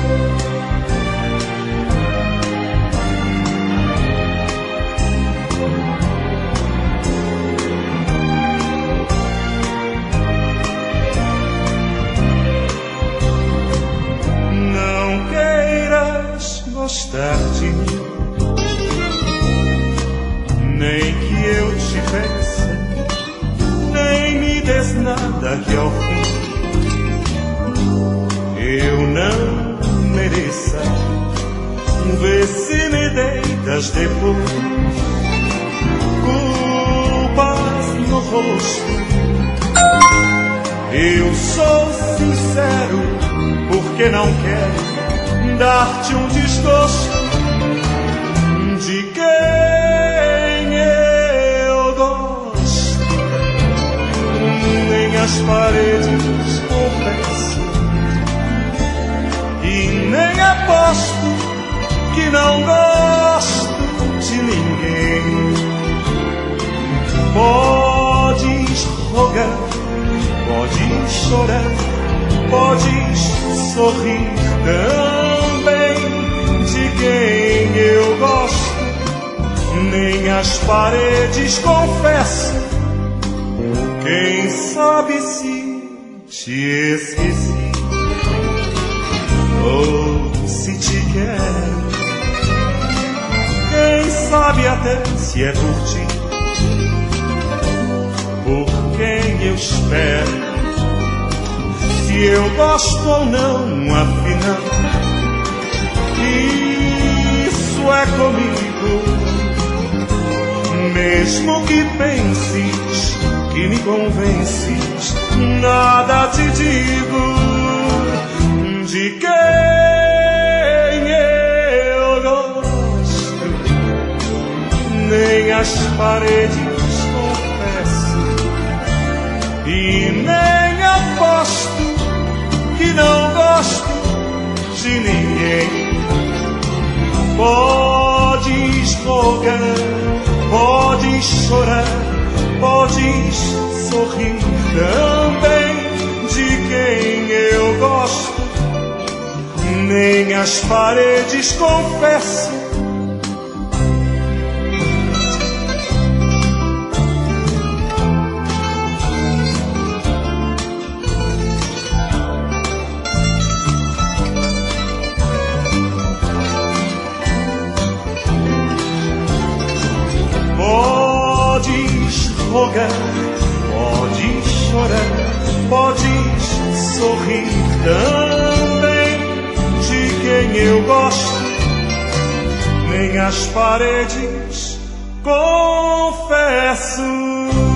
Gostar de mim, nem que eu te peça, nem me des nada que ao fim eu não mereça. Vê se me deitas depois culpas no rosto. Eu sou sincero porque não quero dar-te um desgosto de quem eu gosto. Nem as paredes confesso e nem aposto que não gosto de ninguém. Podes rogar, podes chorar, podes sorrir também de quem eu gosto. Nem as paredes confessam. Quem sabe se te esqueci ou se te quero. Quem sabe até se é por ti, por quem eu espero. Se eu gosto ou não, afinal, isso é comigo. Mesmo que penses que me convences, nada te digo de quem eu gosto. Nem as paredes confesso e nem aposto que não gosto de ninguém. Podes rogar, podes chorar, podes sorrir também de quem eu gosto. Nem as paredes confessam. Podes chorar, podes sorrir também de quem eu gosto. Nem as paredes confesso.